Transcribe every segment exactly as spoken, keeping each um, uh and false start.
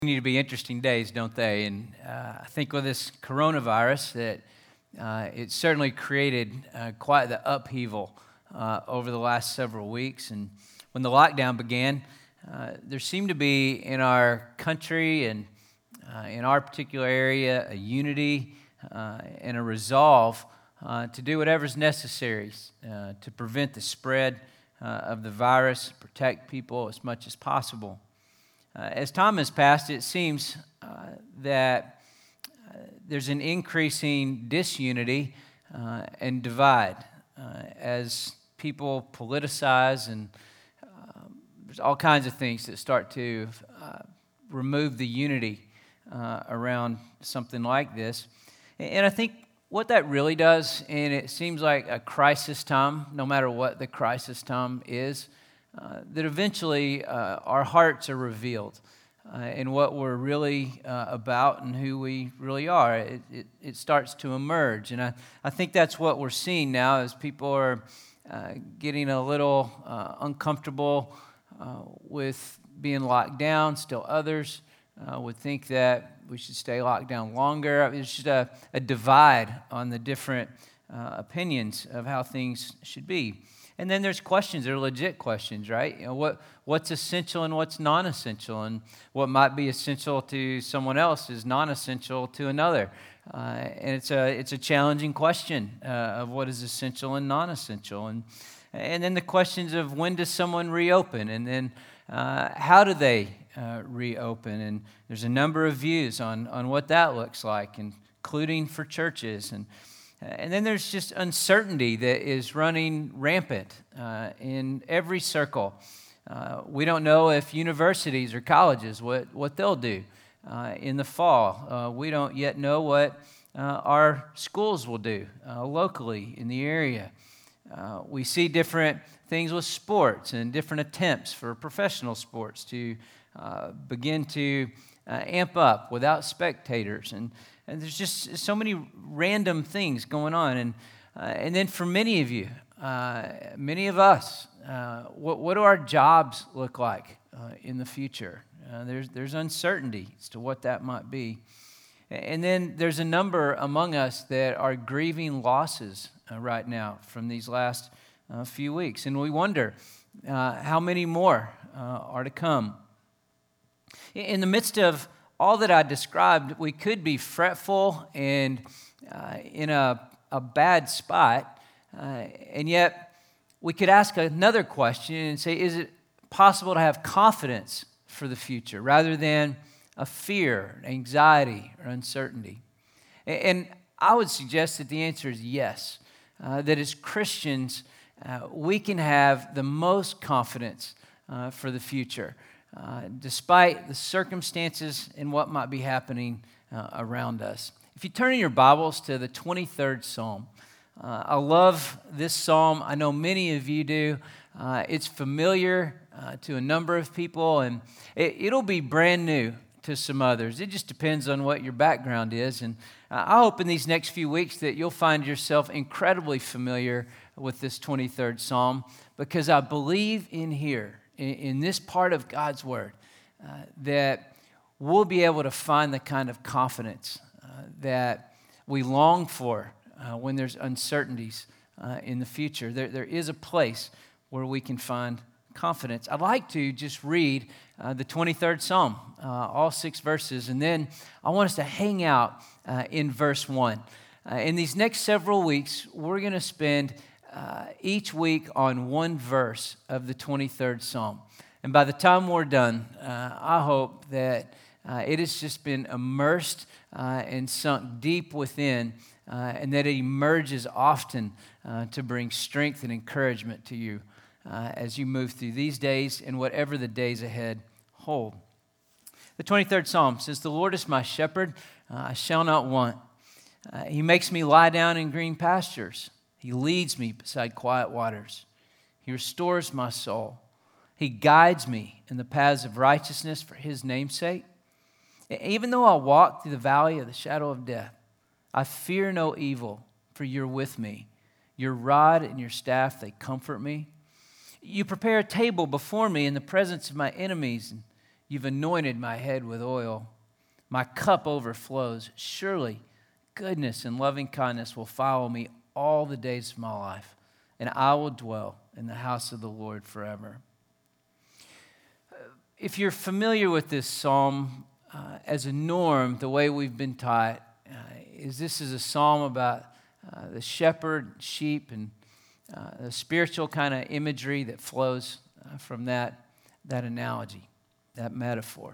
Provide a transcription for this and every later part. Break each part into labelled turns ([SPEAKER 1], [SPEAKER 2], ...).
[SPEAKER 1] Need to be interesting days, don't they? And uh, I think with this coronavirus, that uh, it certainly created uh, quite the upheaval uh, over the last several weeks. And when the lockdown began, uh, there seemed to be in our country and uh, in our particular area a unity uh, and a resolve uh, to do whatever's necessary uh, to prevent the spread uh, of the virus, protect people as much as possible. Uh, as time has passed, it seems uh, that uh, there's an increasing disunity uh, and divide uh, as people politicize, and um, there's all kinds of things that start to uh, remove the unity uh, around something like this. And I think what that really does, and it seems like a crisis time, no matter what the crisis time is, Uh, that eventually uh, our hearts are revealed uh, in what we're really uh, about and who we really are. It, it, it starts to emerge. And I, I think that's what we're seeing now as people are uh, getting a little uh, uncomfortable uh, with being locked down. Still others uh, would think that we should stay locked down longer. It's just a, a divide on the different uh, opinions of how things should be. And then there's questions, they're legit questions, right? You know, what what's essential and what's non-essential, and what might be essential to someone else is non-essential to another. Uh, and it's a it's a challenging question uh, of what is essential and non-essential. And and then the questions of when does someone reopen, and then uh, how do they uh, reopen? And there's a number of views on on what that looks like, including for churches. And And then there's just uncertainty that is running rampant uh, in every circle. Uh, we don't know if universities or colleges, what, what they'll do uh, in the fall. Uh, we don't yet know what uh, our schools will do uh, locally in the area. Uh, we see different things with sports and different attempts for professional sports to uh, begin to uh, amp up without spectators. And And there's just so many random things going on. And uh, and then for many of you, uh, many of us, uh, what, what do our jobs look like uh, in the future? Uh, there's, there's uncertainty as to what that might be. And then there's a number among us that are grieving losses uh, right now from these last uh, few weeks. And we wonder uh, how many more uh, are to come. In the midst of all that I described, we could be fretful and uh, in a, a bad spot, uh, and yet we could ask another question and say, is it possible to have confidence for the future rather than a fear, anxiety, or uncertainty? And I would suggest that the answer is yes, uh, that as Christians, uh, we can have the most confidence uh, for the future. Uh, despite the circumstances and what might be happening uh, around us. If you turn in your Bibles to the twenty-third Psalm, uh, I love this psalm. I know many of you do. Uh, it's familiar uh, to a number of people, and it, it'll be brand new to some others. It just depends on what your background is. And uh, I hope in these next few weeks that you'll find yourself incredibly familiar with this twenty-third Psalm, because I believe in here, in this part of God's Word, uh, that we'll be able to find the kind of confidence uh, that we long for uh, when there's uncertainties uh, in the future. There, there is a place where we can find confidence. I'd like to just read uh, the twenty-third Psalm, uh, all six verses, and then I want us to hang out uh, in verse one. Uh, in these next several weeks, we're going to spend Uh, each week on one verse of the twenty-third Psalm. And by the time we're done, uh, I hope that uh, it has just been immersed uh, and sunk deep within, uh, and that it emerges often uh, to bring strength and encouragement to you uh, as you move through these days and whatever the days ahead hold. The twenty-third Psalm says, "The Lord is my shepherd, uh, I shall not want. Uh, he makes me lie down in green pastures. He leads me beside quiet waters. He restores my soul. He guides me in the paths of righteousness for his name's sake. Even though I walk through the valley of the shadow of death, I fear no evil, for you're with me. Your rod and your staff, they comfort me. You prepare a table before me in the presence of my enemies, and You've anointed my head with oil. My cup overflows. Surely goodness and loving kindness will follow me all the days of my life, and I will dwell in the house of the Lord forever. If you're familiar with this psalm, uh, as a norm, the way we've been taught uh, is this is a psalm about uh, the shepherd, sheep, and uh, the spiritual kind of imagery that flows uh, from that, that analogy, that metaphor.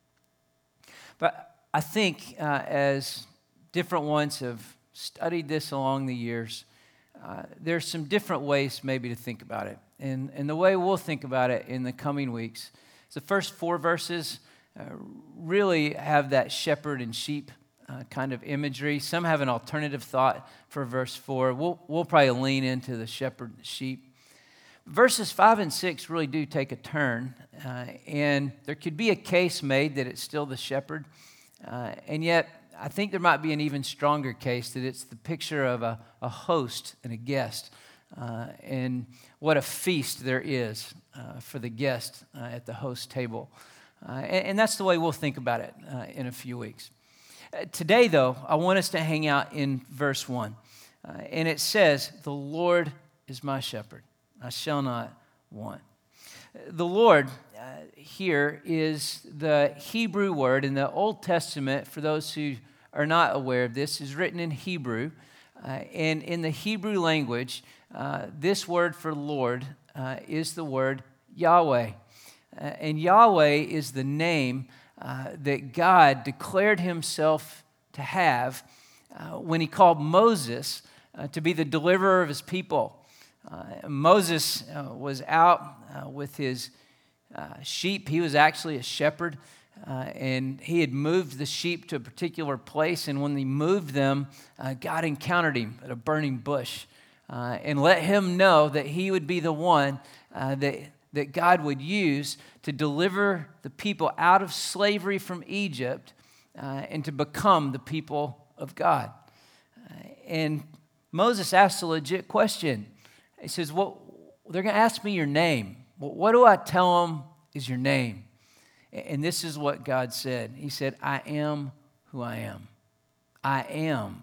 [SPEAKER 1] But I think uh, as different ones have studied this along the years, uh, there's some different ways maybe to think about it. And, and the way we'll think about it in the coming weeks is the first four verses uh, really have that shepherd and sheep uh, kind of imagery. Some have an alternative thought for verse four. We'll, we'll probably lean into the shepherd and sheep. Verses five and six really do take a turn, uh, and there could be a case made that it's still the shepherd, uh, and yet I think there might be an even stronger case that it's the picture of a, a host and a guest, uh, and what a feast there is uh, for the guest uh, at the host table. Uh, and, and that's the way we'll think about it uh, in a few weeks. Uh, today, though, I want us to hang out in verse one, uh, and it says, "The Lord is my shepherd. I shall not want." The Lord uh, here is the Hebrew word in the Old Testament. For those who are not aware of this, is written in Hebrew. Uh, and in the Hebrew language, uh, this word for Lord uh, is the word Yahweh. Uh, and Yahweh is the name uh, that God declared himself to have uh, when he called Moses uh, to be the deliverer of his people. Uh, Moses uh, was out uh, with his uh, sheep. He was actually a shepherd, uh, and he had moved the sheep to a particular place, and when he moved them, uh, God encountered him at a burning bush uh, and let him know that he would be the one uh, that, that God would use to deliver the people out of slavery from Egypt uh, and to become the people of God. Uh, and Moses asked a legit question. He says, well, they're going to ask me your name. Well, what do I tell them is your name? And this is what God said. He said, I am who I am. I am.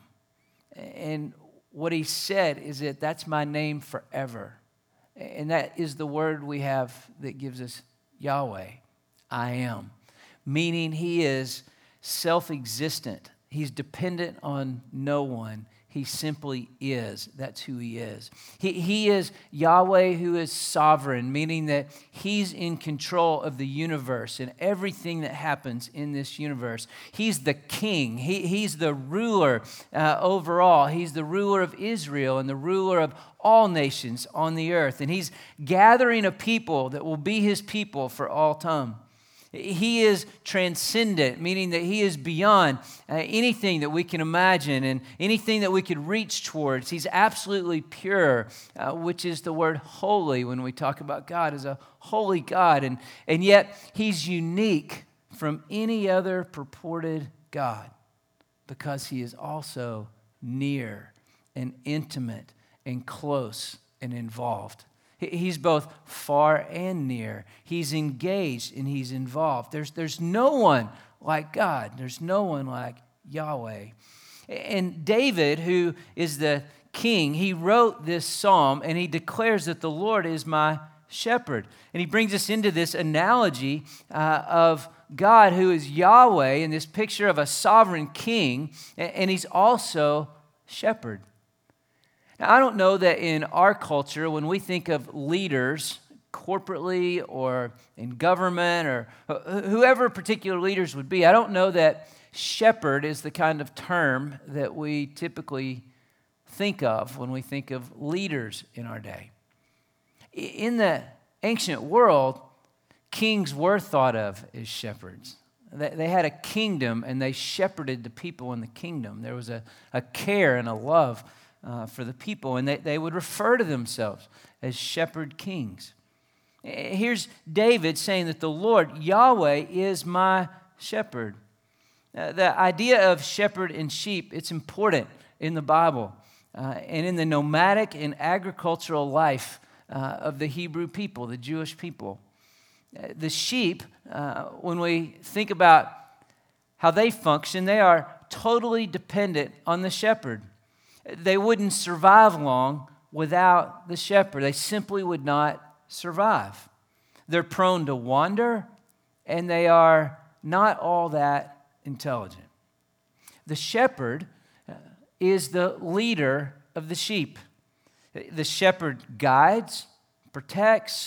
[SPEAKER 1] And what he said is that that's my name forever. And that is the word we have that gives us Yahweh. I am. Meaning he is self-existent. He's dependent on no one. He simply is. That's who he is. He, he is Yahweh who is sovereign, meaning that he's in control of the universe and everything that happens in this universe. He's the king. He, he's the ruler uh, overall. He's the ruler of Israel and the ruler of all nations on the earth. And he's gathering a people that will be his people for all time. He is transcendent, meaning that he is beyond uh, anything that we can imagine and anything that we could reach towards. He's absolutely pure, uh, which is the word holy when we talk about God as a holy God. And, and yet he's unique from any other purported God because he is also near and intimate and close and involved. He's both far and near. He's engaged and he's involved. There's, there's no one like God. There's no one like Yahweh. And David, who is the king, he wrote this psalm and he declares that the Lord is my shepherd. And he brings us into this analogy uh, of God who is Yahweh in this picture of a sovereign king, and he's also shepherd. Now, I don't know that in our culture, when we think of leaders corporately or in government or whoever particular leaders would be, I don't know that shepherd is the kind of term that we typically think of when we think of leaders in our day. In the ancient world, kings were thought of as shepherds. They had a kingdom and they shepherded the people in the kingdom. There was a, a care and a love Uh, for the people, and they, they would refer to themselves as shepherd kings. Here's David saying that the Lord, Yahweh, is my shepherd. Uh, the idea of shepherd and sheep, it's important in the Bible uh, and in the nomadic and agricultural life uh, of the Hebrew people, the Jewish people. The sheep, uh, when we think about how they function, they are totally dependent on the shepherd. They wouldn't survive long without the shepherd. They simply would not survive. They're prone to wander, and they are not all that intelligent. The shepherd uh, is the leader of the sheep. The shepherd guides, protects,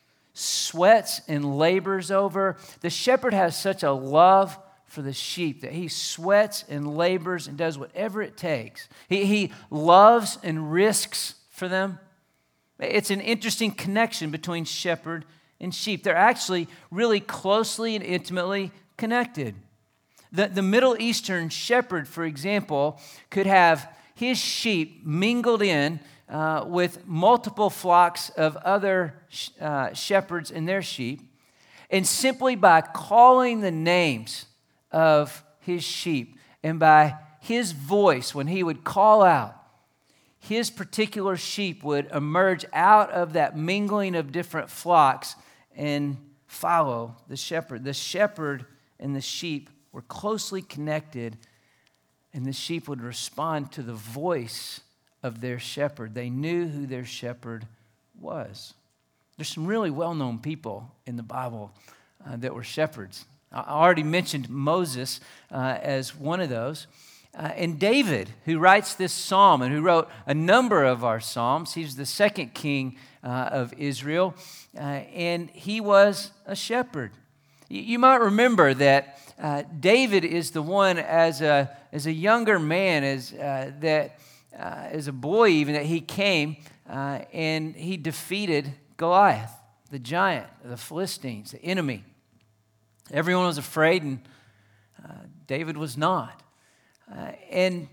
[SPEAKER 1] sweats, and labors over. The shepherd has such a love for the sheep that he sweats and labors and does whatever it takes. He, he loves and risks for them. It's an interesting connection between shepherd and sheep. They're actually really closely and intimately connected. The, the Middle Eastern shepherd, for example, could have his sheep mingled in uh, with multiple flocks of other uh, shepherds and their sheep, and simply by calling the names of his sheep and by his voice, when he would call out, his particular sheep would emerge out of that mingling of different flocks and follow the shepherd. The shepherd and the sheep were closely connected, and the sheep would respond to the voice of their shepherd. They knew who their shepherd was. There's some really well-known people in the Bible uh, that were shepherds. I already mentioned Moses uh, as one of those. Uh, and David, who writes this psalm and who wrote a number of our psalms, he's the second king uh, of Israel, uh, and he was a shepherd. You, you might remember that uh, David is the one as a as a younger man, as uh, that uh, as a boy even, that he came uh, and he defeated Goliath, the giant, the Philistines, the enemy. Everyone was afraid, and uh, David was not. Uh, and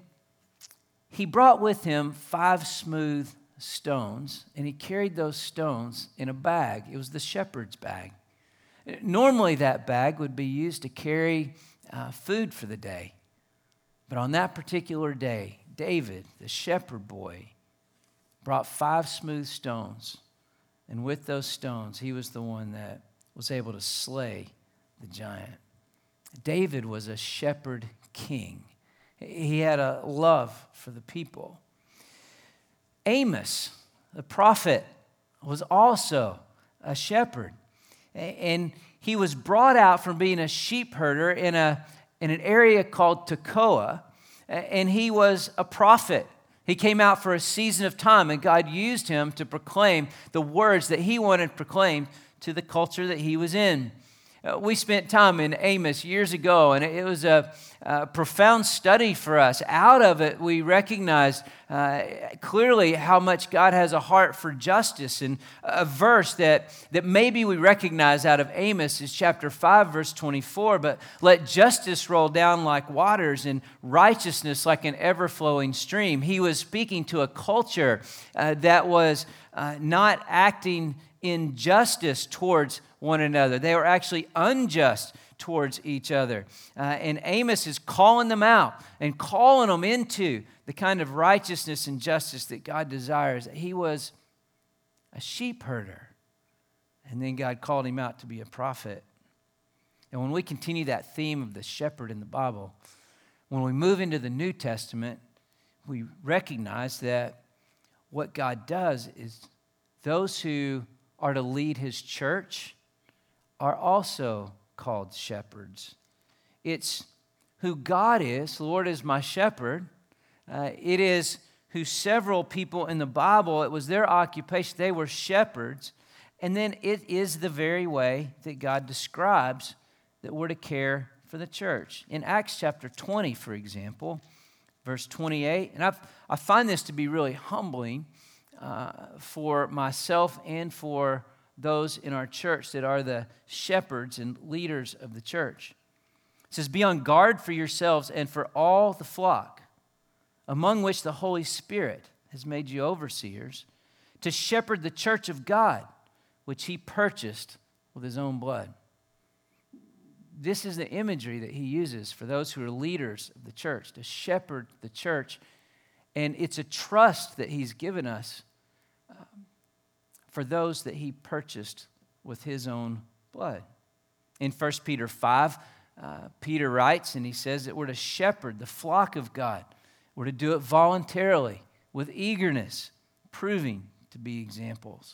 [SPEAKER 1] he brought with him five smooth stones, and he carried those stones in a bag. It was the shepherd's bag. Normally, that bag would be used to carry uh, food for the day. But on that particular day, David, the shepherd boy, brought five smooth stones. And with those stones, he was the one that was able to slay the giant. David was a shepherd king. He had a love for the people. Amos, the prophet, was also a shepherd. And he was brought out from being a sheep herder in, a, in an area called Tekoa. And he was a prophet. He came out for a season of time, and God used him to proclaim the words that he wanted proclaimed to the culture that he was in. Uh, we spent time in Amos years ago, and it was a, a profound study for us. Out of it, we recognized uh, clearly how much God has a heart for justice. And a verse that, that maybe we recognize out of Amos is chapter five, verse twenty-four. But let justice roll down like waters and righteousness like an ever-flowing stream. He was speaking to a culture uh, that was uh, not acting in justice towards one another. They were actually unjust towards each other. Uh, and Amos is calling them out and calling them into the kind of righteousness and justice that God desires. He was a sheep herder. And then God called him out to be a prophet. And when we continue that theme of the shepherd in the Bible, when we move into the New Testament, we recognize that what God does is those who are to lead his church are also called shepherds. It's who God is. The Lord is my shepherd. Uh, it is who several people in the Bible, it was their occupation. They were shepherds. And then it is the very way that God describes that we're to care for the church. In Acts chapter twenty, for example, verse twenty-eight, and I've, I find this to be really humbling uh, for myself and for those in our church that are the shepherds and leaders of the church. It says, be on guard for yourselves and for all the flock, among which the Holy Spirit has made you overseers, to shepherd the church of God, which he purchased with his own blood. This is the imagery that he uses for those who are leaders of the church, to shepherd the church. And it's a trust that he's given us um, for those that he purchased with his own blood. In First Peter five, uh, Peter writes, and he says that we're to shepherd the flock of God. We're to do it voluntarily, with eagerness, proving to be examples.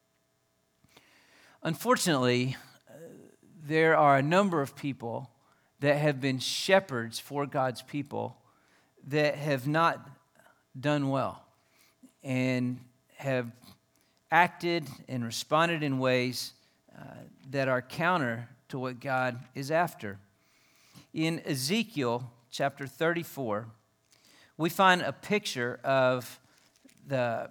[SPEAKER 1] Unfortunately, uh, there are a number of people that have been shepherds for God's people that have not done well and have acted and responded in ways uh, that are counter to what God is after. In Ezekiel chapter thirty-four, we find a picture of the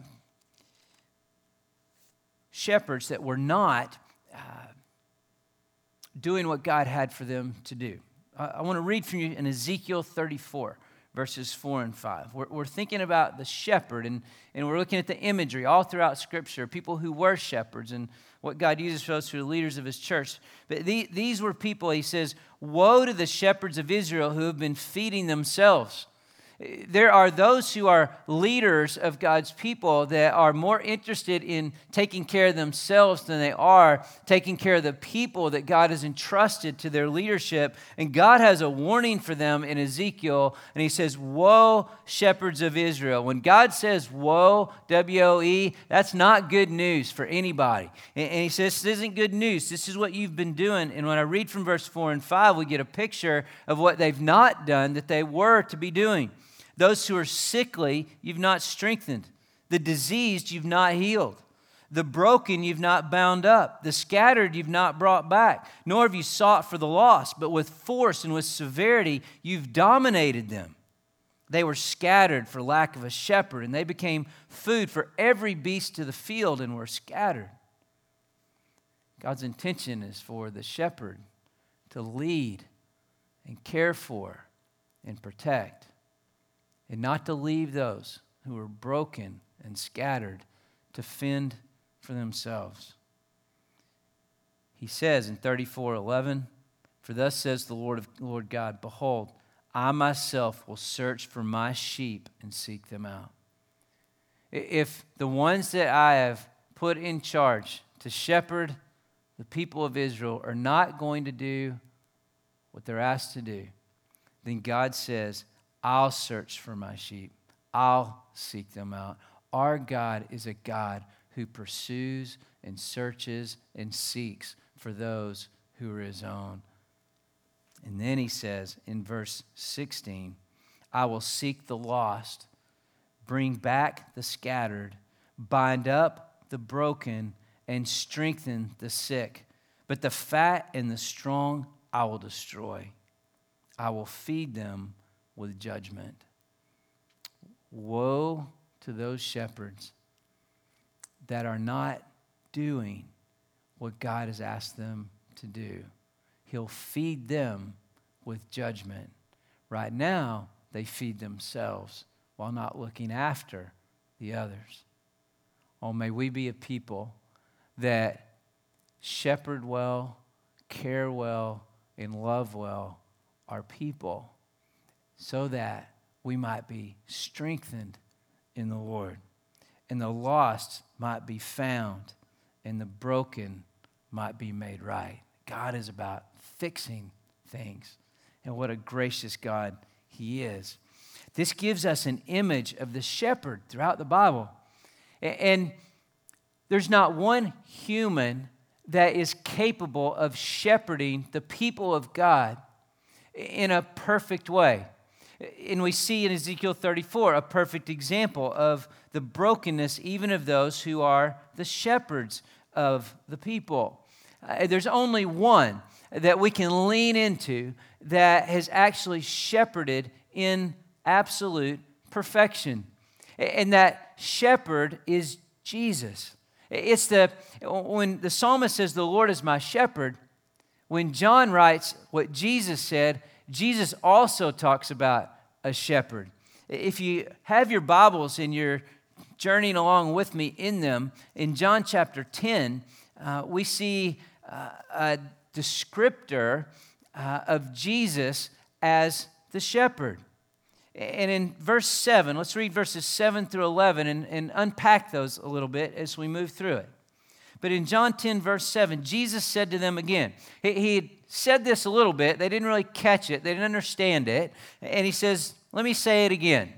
[SPEAKER 1] shepherds that were not uh, doing what God had for them to do. I, I want to read from you in Ezekiel thirty-four, verses four and five. We're, we're thinking about the shepherd, and, and we're looking at the imagery all throughout Scripture, people who were shepherds and what God uses for those who are leaders of His church. But the, these were people, he says, woe to the shepherds of Israel who have been feeding themselves. There are those who are leaders of God's people that are more interested in taking care of themselves than they are taking care of the people that God has entrusted to their leadership. And God has a warning for them in Ezekiel, and he says, woe, shepherds of Israel. When God says woe, W O E, that's not good news for anybody. And he says, this isn't good news. This is what you've been doing. And when I read from verse four and five, we get a picture of what they've not done that they were to be doing. Those who are sickly, you've not strengthened. The diseased, you've not healed. The broken, you've not bound up. The scattered, you've not brought back. Nor have you sought for the lost, but with force and with severity, you've dominated them. They were scattered for lack of a shepherd, and they became food for every beast of the field and were scattered. God's intention is for the shepherd to lead and care for and protect, and not to leave those who are broken and scattered to fend for themselves. He says in thirty-four eleven, for thus says the Lord of Lord God, behold, I myself will search for my sheep and seek them out. If the ones that I have put in charge to shepherd the people of Israel are not going to do what they're asked to do, then God says, I'll search for my sheep. I'll seek them out. Our God is a God who pursues and searches and seeks for those who are His own. And then he says in verse sixteen, I will seek the lost, bring back the scattered, bind up the broken, and strengthen the sick. But the fat and the strong I will destroy. I will feed them with judgment. Woe to those shepherds that are not doing what God has asked them to do. He'll feed them with judgment. Right now, they feed themselves while not looking after the others. Oh, may we be a people that shepherd well, care well, and love well our people, so that we might be strengthened in the Lord, and the lost might be found, and the broken might be made right. God is about fixing things, and what a gracious God He is. This gives us an image of the shepherd throughout the Bible. And there's not one human that is capable of shepherding the people of God in a perfect way. And we see in Ezekiel thirty-four a perfect example of the brokenness even of those who are the shepherds of the people. Uh, there's only one that we can lean into that has actually shepherded in absolute perfection. And that shepherd is Jesus. It's the, when the psalmist says, the Lord is my shepherd, when John writes what Jesus said, Jesus also talks about a shepherd. If you have your Bibles and you're journeying along with me in them, in John chapter ten, uh, we see uh, a descriptor uh, of Jesus as the shepherd. And in verse seven, let's read verses seven through eleven and, and unpack those a little bit as we move through it. But in John ten, verse seven, Jesus said to them again, he, he had said this a little bit. They didn't really catch it. They didn't understand it. And he says, let me say it again.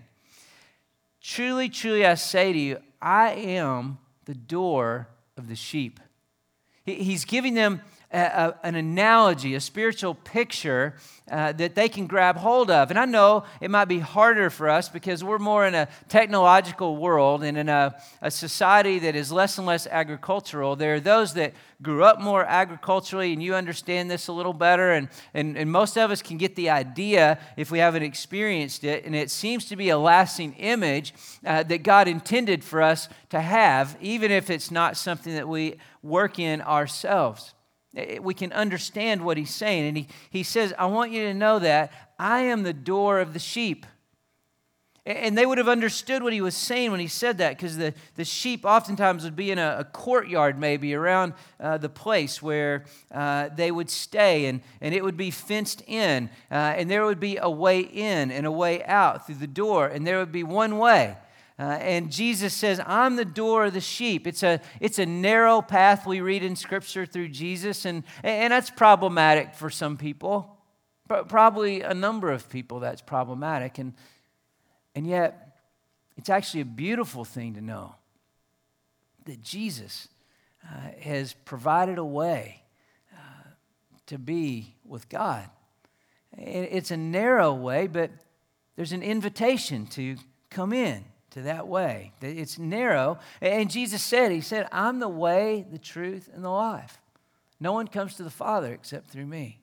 [SPEAKER 1] Truly, truly, I say to you, I am the door of the sheep. He, he's giving them a, a, an analogy, a spiritual picture uh, that they can grab hold of. And I know it might be harder for us because we're more in a technological world and in a, a society that is less and less agricultural. There are those that grew up more agriculturally, and you understand this a little better, and, and, and most of us can get the idea if we haven't experienced it, and it seems to be a lasting image uh, that God intended for us to have, even if it's not something that we work in ourselves. We can understand what he's saying, and he, he says, I want you to know that I am the door of the sheep. And they would have understood what he was saying when he said that, because the, the sheep oftentimes would be in a, a courtyard maybe around uh, the place where uh, they would stay, and, and it would be fenced in, uh, and there would be a way in and a way out through the door, and there would be one way. Uh, and Jesus says, I'm the door of the sheep. It's a, it's a narrow path we read in Scripture through Jesus, and, and that's problematic for some people. Probably a number of people that's problematic. And, and yet, it's actually a beautiful thing to know that Jesus uh, has provided a way uh, to be with God. It's a narrow way, but there's an invitation to come in to that way. It's narrow. And Jesus said, he said, I'm the way, the truth, and the life. No one comes to the Father except through me.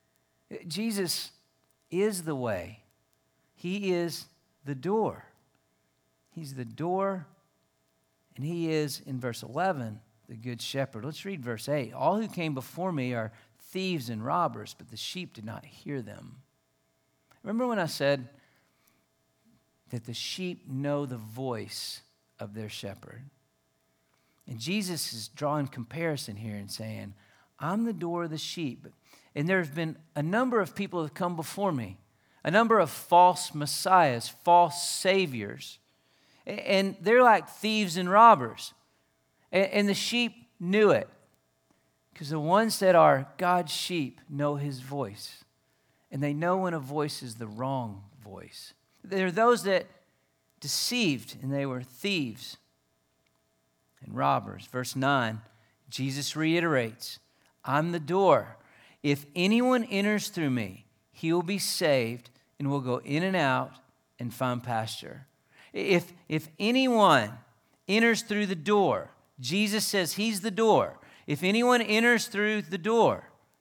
[SPEAKER 1] Jesus is the way. He is the door. He's the door, and he is, in verse eleven, the good shepherd. Let's read verse eight. All who came before me are thieves and robbers, but the sheep did not hear them. Remember when I said that the sheep know the voice of their shepherd? And Jesus is drawing comparison here and saying, I'm the door of the sheep. And there's been a number of people that have come before me, a number of false messiahs, false saviors. And they're like thieves and robbers. And the sheep knew it, because the ones that are God's sheep know his voice. And they know when a voice is the wrong voice. There are those that deceived, and they were thieves and robbers. Verse nine, Jesus reiterates, I'm the door. If anyone enters through me, he will be saved and will go in and out and find pasture. If, if anyone enters through the door, Jesus says he's the door. If anyone enters through the door,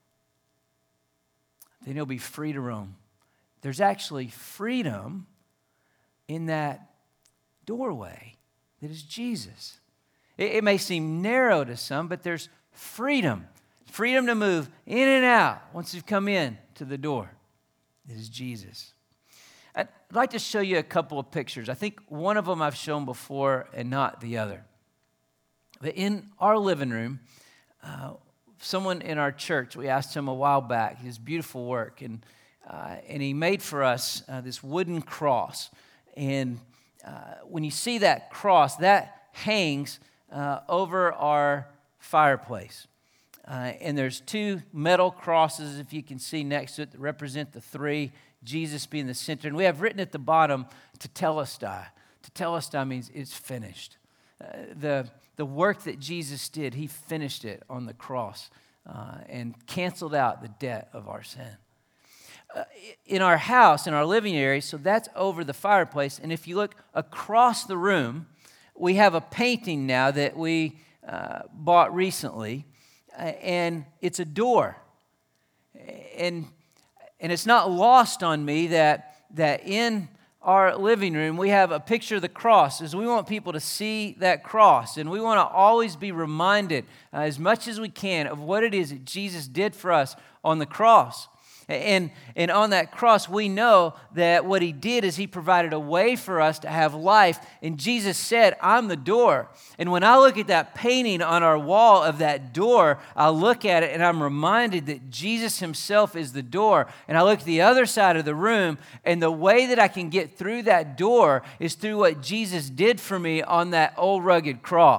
[SPEAKER 1] then he'll be free to roam. There's actually freedom in that doorway that is Jesus. It, it may seem narrow to some, but there's freedom. Freedom to move in and out once you've come in to the door. It is Jesus. I'd like to show you a couple of pictures. I think one of them I've shown before and not the other. But in our living room, uh, someone in our church, we asked him a while back, his beautiful work, and uh, and he made for us uh, this wooden cross. And uh, when you see that cross, that hangs uh, over our fireplace. Uh, and there's two metal crosses, if you can see next to it, that represent the three, Jesus being the center. And we have written at the bottom, Tetelestai. Tetelestai means it's finished. Uh, the, the work that Jesus did, he finished it on the cross uh, and canceled out the debt of our sin. Uh, in our house, in our living area, so that's over the fireplace. And if you look across the room, we have a painting now that we uh, bought recently. And it's a door. And, and it's not lost on me that, that in our living room we have a picture of the cross, as we want people to see that cross. And we want to always be reminded uh, as much as we can of what it is that Jesus did for us on the cross. And, and on that cross, we know that what he did is he provided a way for us to have life. And Jesus said, I'm the door. And when I look at that painting on our wall of that door, I look at it and I'm reminded that Jesus himself is the door. And I look at the other side of the room, and the way that I can get through that door is through what Jesus did for me on that old rugged cross.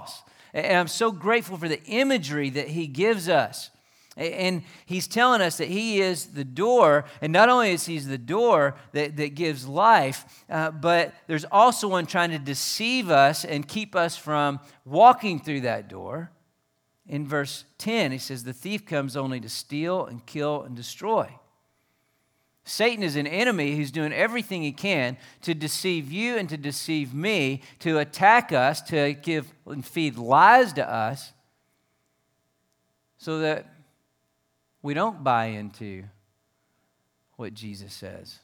[SPEAKER 1] And I'm so grateful for the imagery that he gives us. And he's telling us that he is the door, and not only is he the door that, that gives life, uh, but there's also one trying to deceive us and keep us from walking through that door. In verse ten, he says, the thief comes only to steal and kill and destroy. Satan is an enemy who's doing everything he can to deceive you and to deceive me, to attack us, to give and feed lies to us, so that we don't buy into what Jesus says.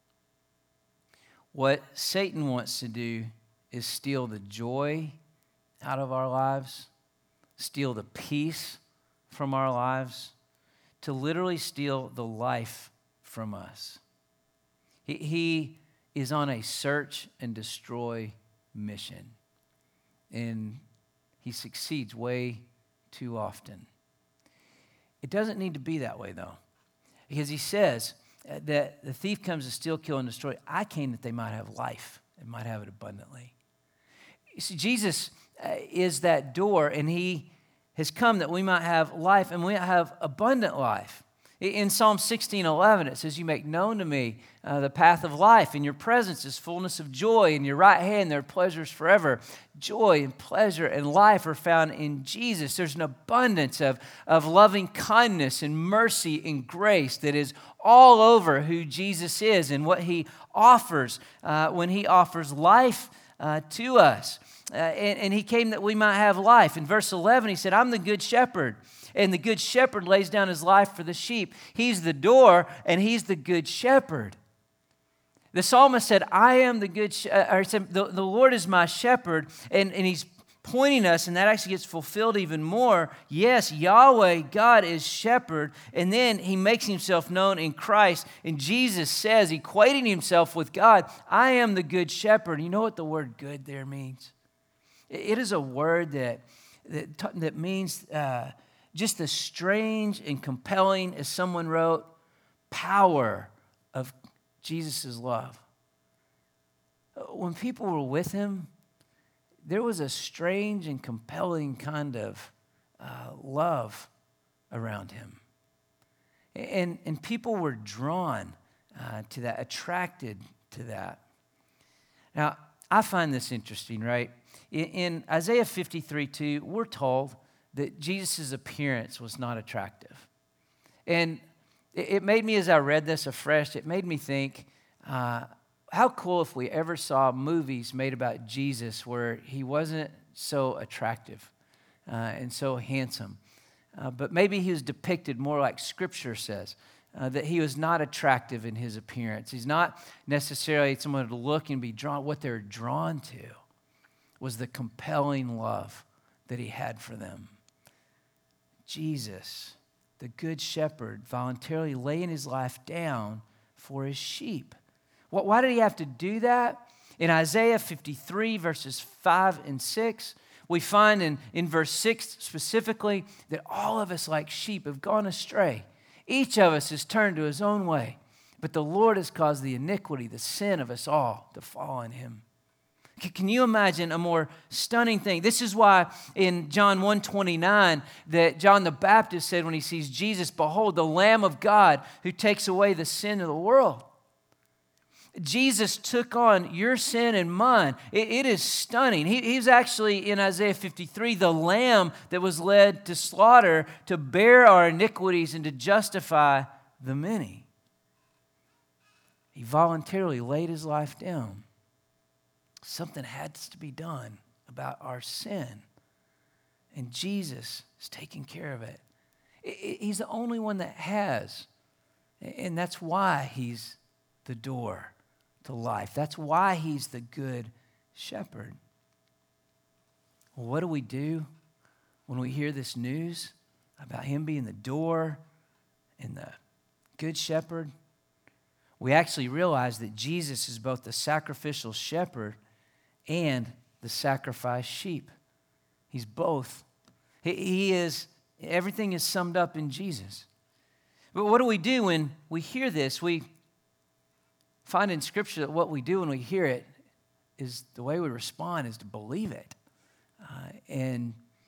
[SPEAKER 1] What Satan wants to do is steal the joy out of our lives, steal the peace from our lives, to literally steal the life from us. He, he is on a search and destroy mission, and he succeeds way too often. It doesn't need to be that way, though, because he says that the thief comes to steal, kill, and destroy. I came that they might have life and might have it abundantly. You see, Jesus uh, is that door, and he has come that we might have life and we might have abundant life. In Psalm sixteen eleven, it says, you make known to me uh, the path of life. In your presence is fullness of joy. In your right hand there are pleasures forever. Joy and pleasure and life are found in Jesus. There's an abundance of, of loving kindness and mercy and grace that is all over who Jesus is and what he offers uh, when he offers life uh, to us. Uh, and, and he came that we might have life. In verse eleven, he said, I'm the good shepherd. And the good shepherd lays down his life for the sheep. He's the door, and he's the good shepherd. The psalmist said, I am the good shepherd, or said, the, the Lord is my shepherd, and, and he's pointing us, and that actually gets fulfilled even more. Yes, Yahweh, God is shepherd, and then he makes himself known in Christ, and Jesus says, equating himself with God, I am the good shepherd. You know what the word good there means? It is a word that, that, that means... Uh, just as strange and compelling as someone wrote, power of Jesus' love. When people were with him, there was a strange and compelling kind of uh, love around him. And, and people were drawn uh, to that, attracted to that. Now, I find this interesting, right? In, in Isaiah fifty-three two, we're told that Jesus' appearance was not attractive. And it made me, as I read this afresh, it made me think, uh, how cool if we ever saw movies made about Jesus where he wasn't so attractive uh, and so handsome. Uh, but maybe he was depicted more like Scripture says, uh, that he was not attractive in his appearance. He's not necessarily someone to look and be drawn. What they're drawn to was the compelling love that he had for them. Jesus, the good shepherd, voluntarily laying his life down for his sheep. Why did he have to do that? In Isaiah fifty-three, verses five and six, we find in, in verse six specifically that all of us like sheep have gone astray. Each of us has turned to his own way, but the Lord has caused the iniquity, the sin of us all to fall on him. Can you imagine a more stunning thing? This is why in John one twenty-nine that John the Baptist said when he sees Jesus, behold, the Lamb of God who takes away the sin of the world. Jesus took on your sin and mine. It, it is stunning. He, he's actually in Isaiah fifty-three, the lamb that was led to slaughter to bear our iniquities and to justify the many. He voluntarily laid his life down. Something had to be done about our sin. And Jesus is taking care of it. He's the only one that has. And that's why he's the door to life. That's why he's the good shepherd. Well, what do we do when we hear this news about him being the door and the good shepherd? We actually realize that Jesus is both the sacrificial shepherd and the sacrificed sheep. He's both. He, he is, everything is summed up in Jesus. But what do we do when we hear this? We find in Scripture that what we do when we hear it is the way we respond is to believe it. Uh, and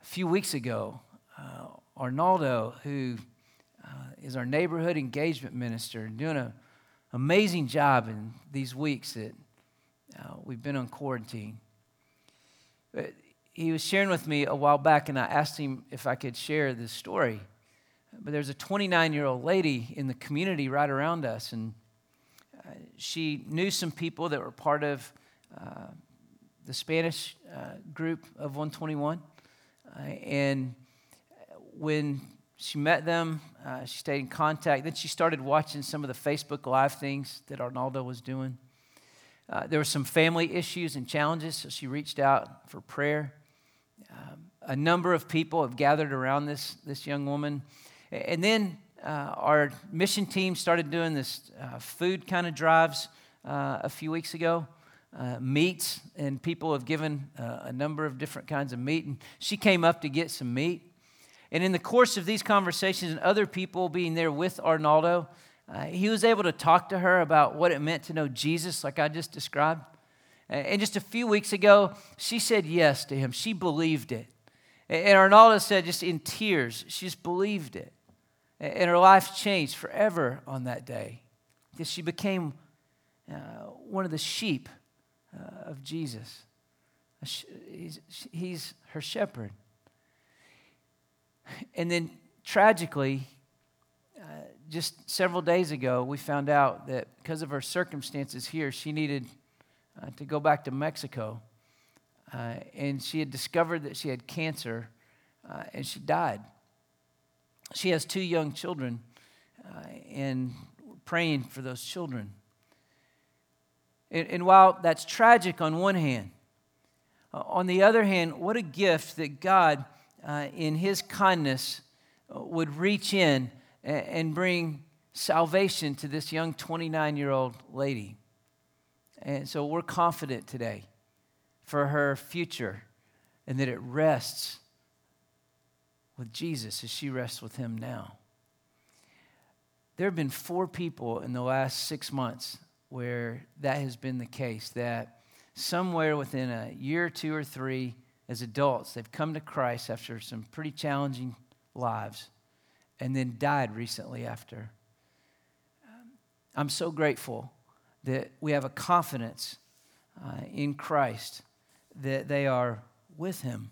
[SPEAKER 1] few weeks ago, uh, Arnaldo, who uh, is our neighborhood engagement minister, doing an amazing job in these weeks that uh, we've been on quarantine. But he was sharing with me a while back, and I asked him if I could share this story. But there's a twenty-nine-year-old lady in the community right around us, and uh, she knew some people that were part of uh, the Spanish uh, group of one twenty-one. Uh, and when she met them, uh, she stayed in contact. Then she started watching some of the Facebook Live things that Arnaldo was doing. Uh, there were some family issues and challenges, so she reached out for prayer. Um, a number of people have gathered around this, this young woman. And then uh, our mission team started doing this uh, food kind of drives uh, a few weeks ago, uh, meats, and people have given uh, a number of different kinds of meat. And she came up to get some meat. And in the course of these conversations and other people being there with Arnaldo, uh, he was able to talk to her about what it meant to know Jesus, like I just described. And just a few weeks ago, she said yes to him. She believed it. And Arnaldo said, just in tears, she just believed it. And her life changed forever on that day, because she became uh, one of the sheep uh, of Jesus. He's, he's her shepherd. And then tragically, uh, just several days ago, we found out that because of her circumstances here, she needed uh, to go back to Mexico. Uh, and she had discovered that she had cancer, uh, and she died. She has two young children, uh, and we're praying for those children. And, and while that's tragic on one hand, uh, on the other hand, what a gift that God, uh, in His kindness, uh, would reach in and, and bring salvation to this young twenty-nine-year-old lady. And so we're confident today for her future, and that it rests with Jesus as she rests with Him now. There have been four people in the last six months where that has been the case, that somewhere within a year or two or three, as adults, they've come to Christ after some pretty challenging lives and then died recently after. I'm so grateful that we have a confidence uh, in Christ that they are with Him.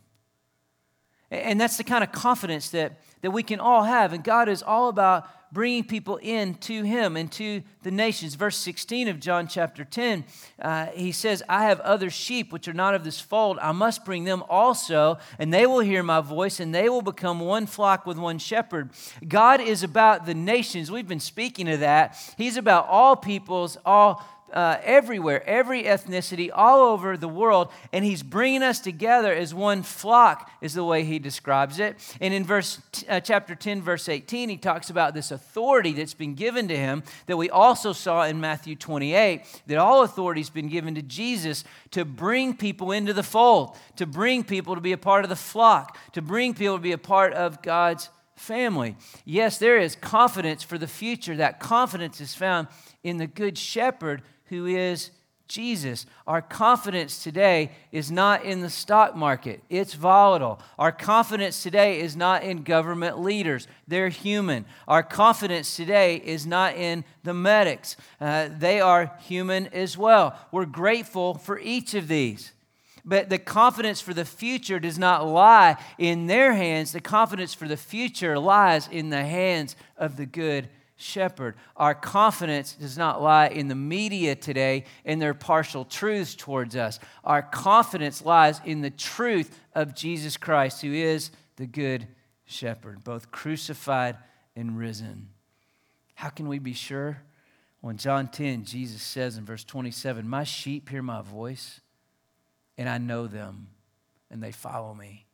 [SPEAKER 1] And that's the kind of confidence that, that we can all have. And God is all about bringing people in to Him and to the nations. Verse sixteen of John chapter ten, uh, He says, I have other sheep which are not of this fold. I must bring them also, and they will hear my voice, and they will become one flock with one shepherd. God is about the nations. We've been speaking of that. He's about all peoples, all Uh, everywhere, every ethnicity, all over the world, and He's bringing us together as one flock, is the way He describes it. And in verse uh, chapter ten, verse eighteen, He talks about this authority that's been given to Him that we also saw in Matthew twenty-eight, that all authority has been given to Jesus to bring people into the fold, to bring people to be a part of the flock, to bring people to be a part of God's family. Yes, there is confidence for the future. That confidence is found in the Good Shepherd, who is Jesus. Our confidence today is not in the stock market. It's volatile. Our confidence today is not in government leaders. They're human. Our confidence today is not in the medics. Uh, they are human as well. We're grateful for each of these. But the confidence for the future does not lie in their hands. The confidence for the future lies in the hands of the Good Shepherd. Our confidence does not lie in the media today and their partial truths towards us. Our confidence lies in the truth of Jesus Christ, who is the Good Shepherd, both crucified and risen. How can we be sure? Well, in John ten, Jesus says in verse twenty-seven, my sheep hear my voice, and I know them, and they follow me.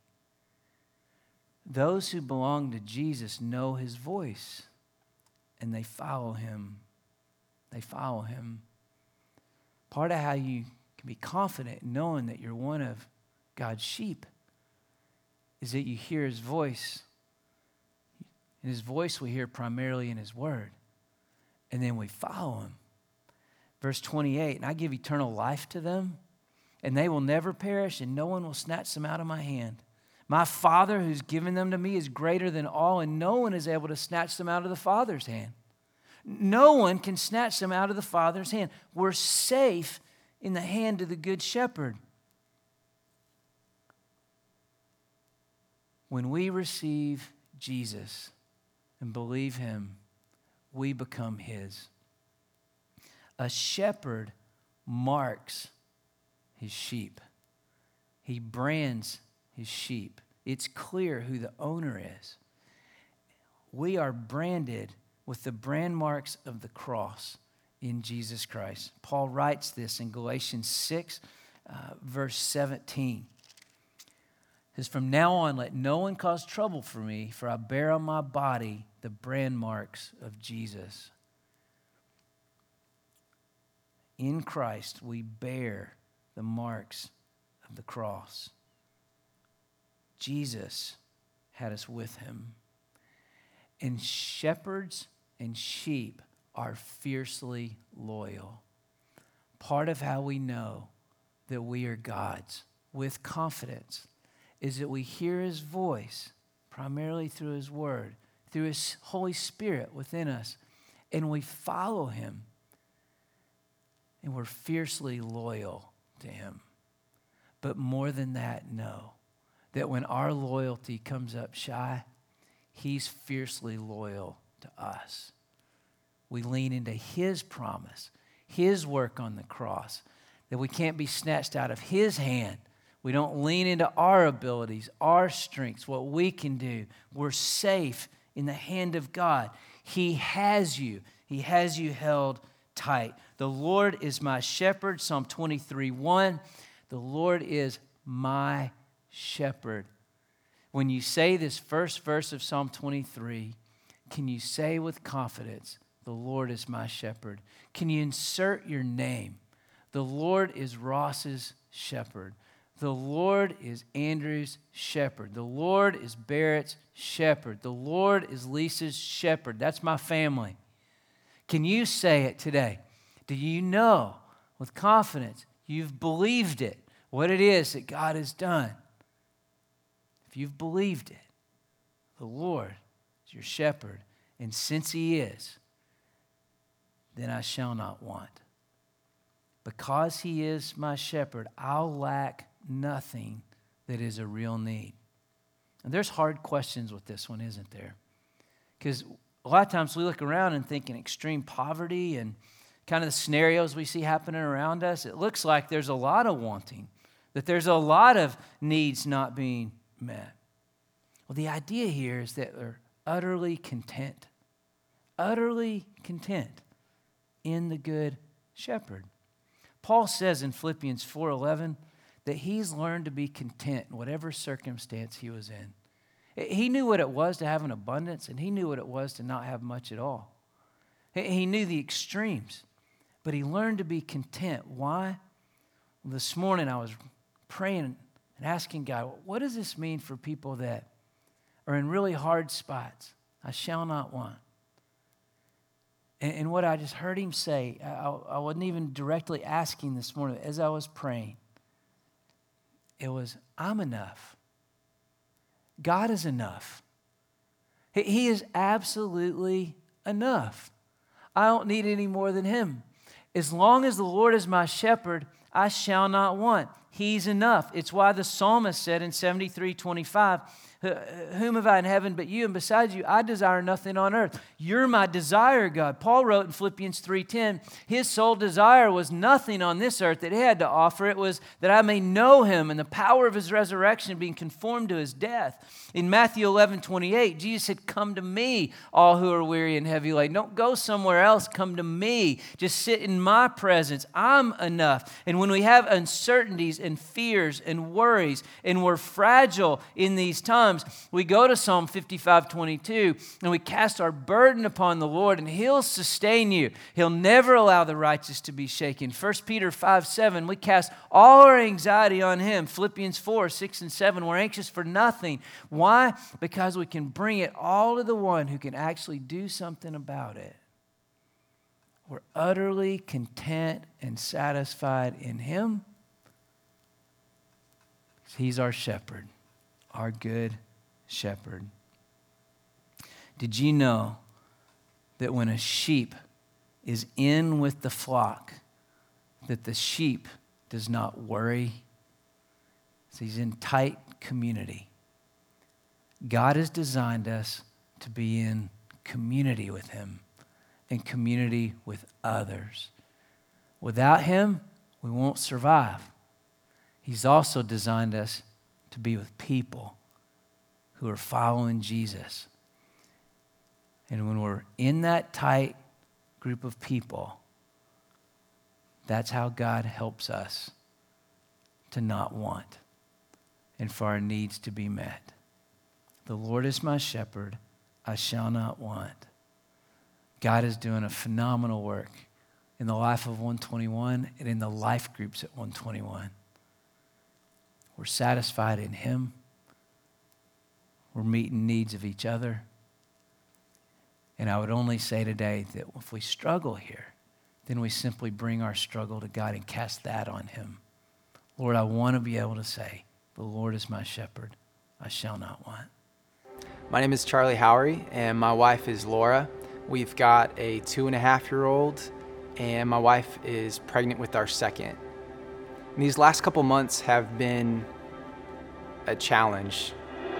[SPEAKER 1] Those who belong to Jesus know His voice, and they follow Him. They follow Him. Part of how you can be confident in knowing that you're one of God's sheep is that you hear His voice. And His voice we hear primarily in His Word. And then we follow Him. Verse twenty-eight, and I give eternal life to them, and they will never perish, and no one will snatch them out of my hand. My Father who's given them to me is greater than all, and no one is able to snatch them out of the Father's hand. No one can snatch them out of the Father's hand. We're safe in the hand of the Good Shepherd. When we receive Jesus and believe him, we become his. A shepherd marks his sheep. He brands his sheep. It's clear who the owner is. We are branded with the brand marks of the cross in Jesus Christ. Paul writes this in Galatians six, uh, verse seventeen. It says, from now on, let no one cause trouble for me, for I bear on my body the brand marks of Jesus. In Christ, we bear the marks of the cross. Jesus had us with him. And shepherds and sheep are fiercely loyal. Part of how we know that we are God's with confidence is that we hear his voice primarily through his word, through his Holy Spirit within us, and we follow him, and we're fiercely loyal to him. But more than that, know that when our loyalty comes up shy, he's fiercely loyal to us. We lean into his promise, his work on the cross, that we can't be snatched out of his hand. We don't lean into our abilities, our strengths, what we can do. We're safe in the hand of God. He has you. He has you held tight. The Lord is my shepherd, Psalm twenty-three one. The Lord is my shepherd. When you say this first verse of Psalm twenty-three, can you say with confidence, the Lord is my shepherd? Can you insert your name? The Lord is Ross's shepherd. The Lord is Andrew's shepherd. The Lord is Barrett's shepherd. The Lord is Lisa's shepherd. That's my family. Can you say it today? Do you know with confidence you've believed it, what it is that God has done? If you've believed it, the Lord is your shepherd. And since he is, then I shall not want. Because he is my shepherd, I'll lack nothing that is a real need. And there's hard questions with this one, isn't there? Because a lot of times we look around and think in extreme poverty and kind of the scenarios we see happening around us, it looks like there's a lot of wanting, that there's a lot of needs not being met. Well, the idea here is that they're utterly content, utterly content in the Good Shepherd. Paul says in Philippians four eleven that he's learned to be content in whatever circumstance he was in. He knew what it was to have an abundance, and he knew what it was to not have much at all. He knew the extremes, but he learned to be content. Why? Well, this morning I was praying and asking God, what does this mean for people that are in really hard spots? I shall not want. And, and what I just heard him say, I, I wasn't even directly asking this morning, as I was praying, it was, I'm enough. God is enough. He, he is absolutely enough. I don't need any more than him. As long as the Lord is my shepherd, I shall not want. He's enough. It's why the psalmist said in seventy-three twenty-five, whom have I in heaven but you, and besides you, I desire nothing on earth. You're my desire, God. Paul wrote in Philippians three ten, his sole desire was nothing on this earth that he had to offer. It was that I may know him and the power of his resurrection, being conformed to his death. In Matthew eleven twenty-eight, Jesus said, come to me, all who are weary and heavy laden. Don't go somewhere else. Come to me. Just sit in my presence. I'm enough. And when we have uncertainties and fears and worries, and we're fragile in these times, we go to Psalm fifty-five twenty-two and we cast our burden upon the Lord, and he'll sustain you. He'll never allow the righteous to be shaken. First Peter five seven, we cast all our anxiety on him. Philippians four six and seven, we're anxious for nothing. Why? Because we can bring it all to the one who can actually do something about it. We're utterly content and satisfied in him. He's our shepherd. our good shepherd. Did you know that when a sheep is in with the flock, that the sheep does not worry? So he's in tight community. God has designed us to be in community with him and community with others. Without him, we won't survive. He's also designed us to be with people who are following Jesus. And when we're in that tight group of people, that's how God helps us to not want and for our needs to be met. The Lord is my shepherd, I shall not want. God is doing a phenomenal work in the life of one twenty-one and in the life groups at one twenty-one. We're satisfied in him. We're meeting needs of each other. And I would only say today that if we struggle here, then we simply bring our struggle to God and cast that on him. Lord, I want to be able to say, the Lord is my shepherd, I shall not want.
[SPEAKER 2] My name is Charlie Howery, and my wife is Laura. We've got a two and a half year old, and my wife is pregnant with our second. And these last couple months have been a challenge.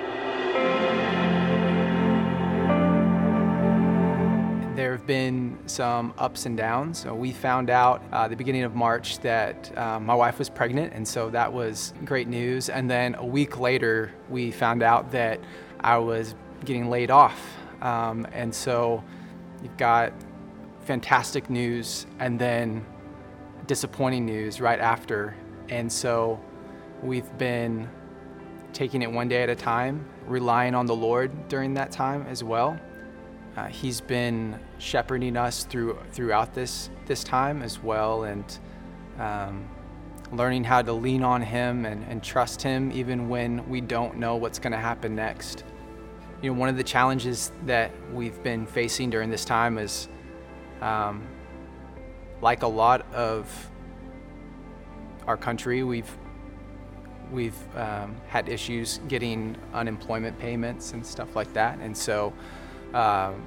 [SPEAKER 2] There have been some ups and downs. So we found out uh, the beginning of March that uh, my wife was pregnant, and so that was great news. And then a week later, we found out that I was getting laid off. Um, and so you've got fantastic news and then disappointing news right after. And so we've been taking it one day at a time, relying on the Lord during that time as well. Uh, he's been shepherding us through throughout this this time as well, and um, learning how to lean on him and, and trust him even when we don't know what's going to happen next. You know, one of the challenges that we've been facing during this time is, um, like a lot of our country, we've we've um, had issues getting unemployment payments and stuff like that, and so. Um,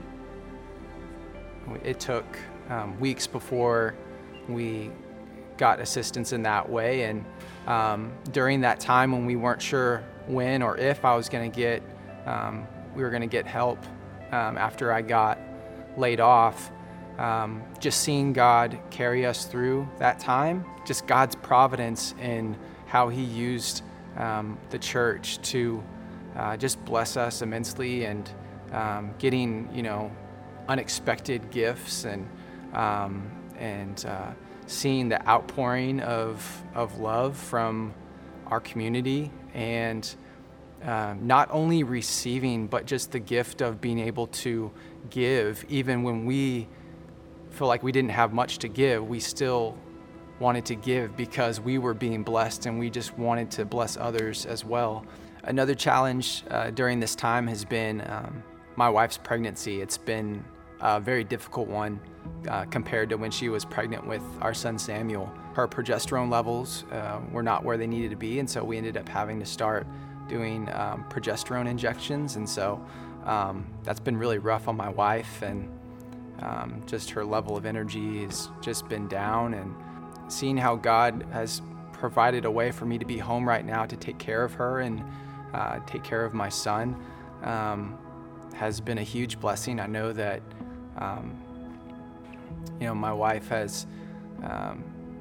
[SPEAKER 2] it took um, weeks before we got assistance in that way, and um, during that time when we weren't sure when or if I was going to get, um, we were going to get help um, after I got laid off, um, just seeing God carry us through that time, just God's providence in how he used um, the church to uh, just bless us immensely, and Um, getting, you know, unexpected gifts, and um, and uh, seeing the outpouring of of love from our community, and uh, not only receiving, but just the gift of being able to give, even when we feel like we didn't have much to give, we still wanted to give because we were being blessed, and we just wanted to bless others as well. Another challenge uh, during this time has been um, my wife's pregnancy. It's been a very difficult one uh, compared to when she was pregnant with our son Samuel. Her progesterone levels uh, were not where they needed to be, and so we ended up having to start doing um, progesterone injections, and so um, that's been really rough on my wife, and um, just her level of energy has just been down, and seeing how God has provided a way for me to be home right now to take care of her and uh, take care of my son um, has been a huge blessing. I know that, um, you know, my wife has, um,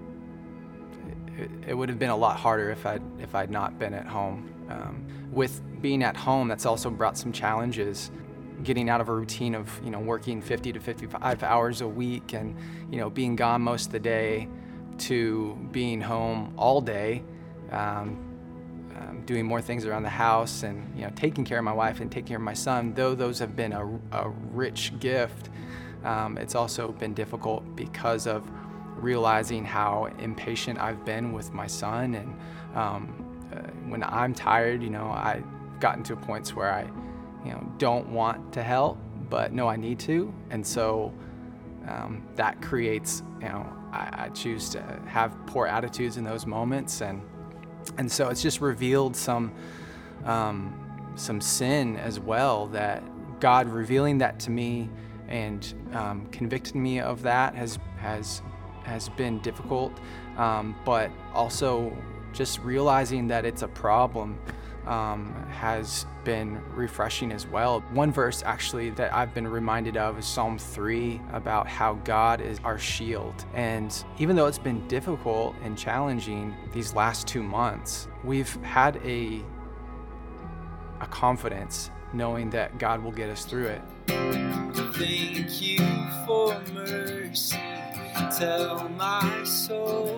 [SPEAKER 2] it, it would have been a lot harder if I'd, if I'd not been at home. Um, with being at home, that's also brought some challenges, getting out of a routine of, you know, working fifty to fifty-five hours a week and, you know, being gone most of the day to being home all day, um, Um, doing more things around the house, and, you know, taking care of my wife and taking care of my son. Though those have been a, a rich gift, um, it's also been difficult because of realizing how impatient I've been with my son. And um, uh, when I'm tired, you know, I've gotten to points where I, you know, don't want to help, but know I need to. And so um, that creates, you know, I, I choose to have poor attitudes in those moments, and And so it's just revealed some um, some sin as well, that God revealing that to me and um, convicting me of that has has has been difficult, um, but also just realizing that it's a problem um, has been refreshing as well. One verse actually that I've been reminded of is Psalm three, about how God is our shield. And even though it's been difficult and challenging these last two months, we've had a a confidence knowing that God will get us through it.
[SPEAKER 3] Thank you for mercy. Tell my soul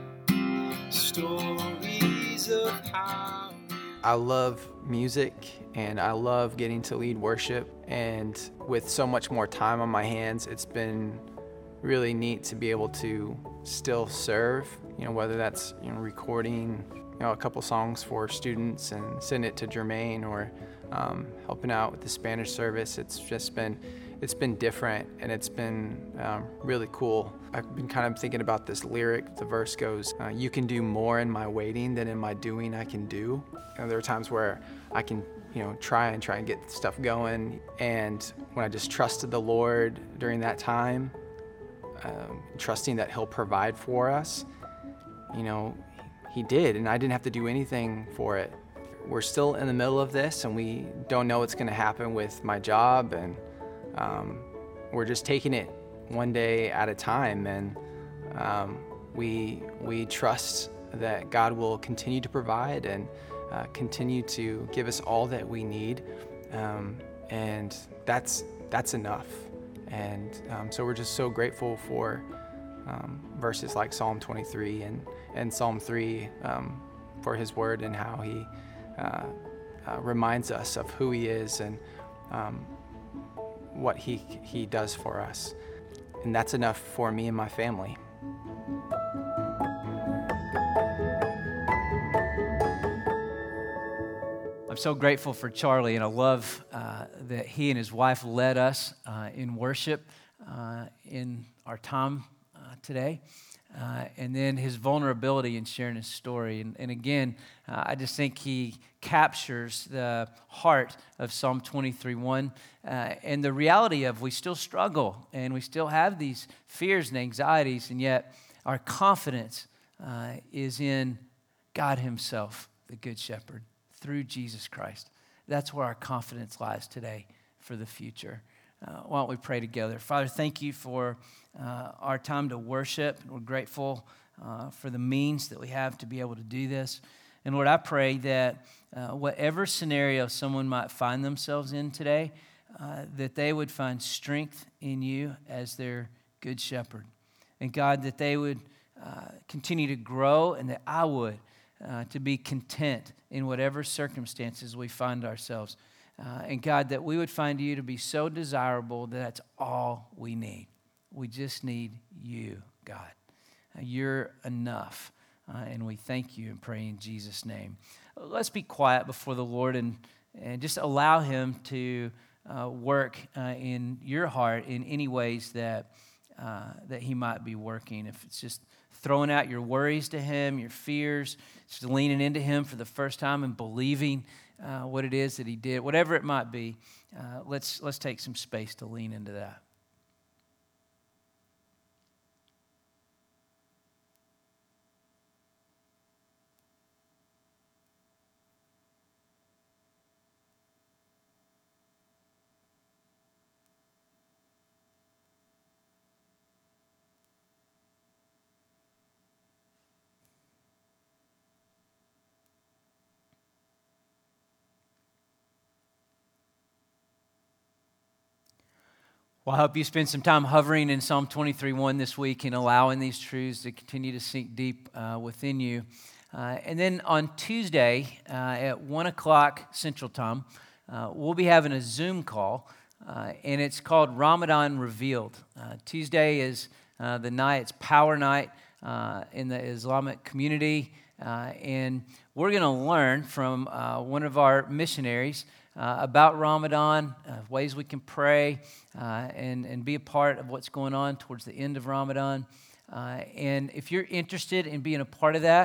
[SPEAKER 3] stories of how
[SPEAKER 2] I love music and I love getting to lead worship, and with so much more time on my hands, it's been really neat to be able to still serve, you know, whether that's, you know, recording, you know, a couple songs for students and send it to Jermaine, or um, helping out with the Spanish service. It's just been It's been different, and it's been um, really cool. I've been kind of thinking about this lyric. The verse goes, uh, you can do more in my waiting than in my doing I can do. You know, there are times where I can, you know, try and try and get stuff going, and when I just trusted the Lord during that time, um, trusting that He'll provide for us, you know, He did, and I didn't have to do anything for it. We're still in the middle of this, and we don't know what's going to happen with my job, and Um, we're just taking it one day at a time, and um, we we trust that God will continue to provide and uh, continue to give us all that we need, um, and that's that's enough. And um, so we're just so grateful for um, verses like Psalm twenty-three and and Psalm three, um, for His Word and how He uh, uh, reminds us of who He is and um, what he he does for us. And that's enough for me and my family.
[SPEAKER 1] I'm so grateful for Charlie, and I love uh, that he and his wife led us uh, in worship uh, in our time uh, today. Uh, and then his vulnerability in sharing his story. And, and again, uh, I just think he captures the heart of Psalm twenty-three one uh, and the reality of we still struggle and we still have these fears and anxieties, and yet our confidence uh, is in God Himself, the Good Shepherd, through Jesus Christ. That's where our confidence lies today for the future. Uh, why don't we pray together? Father, thank you for uh, our time to worship. We're grateful uh, for the means that we have to be able to do this. And Lord, I pray that uh, whatever scenario someone might find themselves in today, uh, that they would find strength in you as their good shepherd. And God, that they would uh, continue to grow, and that I would, uh, to be content in whatever circumstances we find ourselves. Uh, and God, that we would find you to be so desirable that that's all we need. We just need you, God. Uh, you're enough. Uh, and we thank you and pray in Jesus' name. Uh, let's be quiet before the Lord and, and just allow Him to uh, work uh, in your heart in any ways that, uh, that He might be working. If it's just throwing out your worries to Him, your fears, just leaning into Him for the first time and believing Uh, what it is that He did, whatever it might be, uh, let's let's take some space to lean into that. Well, I hope you spend some time hovering in Psalm twenty-three one this week and allowing these truths to continue to sink deep uh, within you. Uh, and then on Tuesday uh, at one o'clock Central Time, uh, we'll be having a Zoom call, uh, and it's called Ramadan Revealed. Uh, Tuesday is uh, the night, it's Power Night uh, in the Islamic community, uh, and we're going to learn from uh, one of our missionaries Uh, about Ramadan, uh, ways we can pray uh, and, and be a part of what's going on towards the end of Ramadan. Uh, and if you're interested in being a part of that,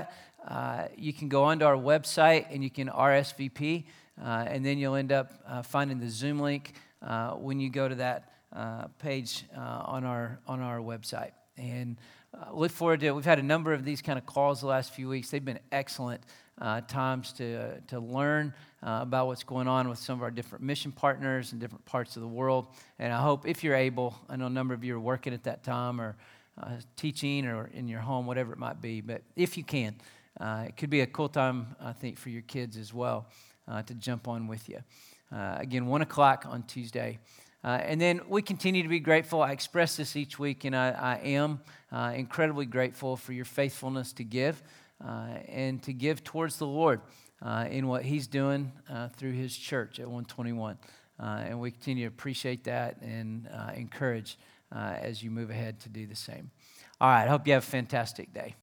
[SPEAKER 1] uh, you can go onto our website and you can R S V P, uh, and then you'll end up uh, finding the Zoom link uh, when you go to that uh, page uh, on our on our website. And uh, look forward to it. We've had a number of these kind of calls the last few weeks. They've been excellent uh, times to uh, to learn uh, about what's going on with some of our different mission partners in different parts of the world. And I hope if you're able, I know a number of you are working at that time or uh, teaching or in your home, whatever it might be. But if you can, uh, it could be a cool time, I think, for your kids as well uh, to jump on with you. Uh, again, one o'clock on Tuesday. Uh, and then we continue to be grateful. I express this each week, and I, I am uh, incredibly grateful for your faithfulness to give uh, and to give towards the Lord uh, in what He's doing uh, through His church at one twenty-one. Uh, and we continue to appreciate that and uh, encourage uh, as you move ahead to do the same. All right, I hope you have a fantastic day.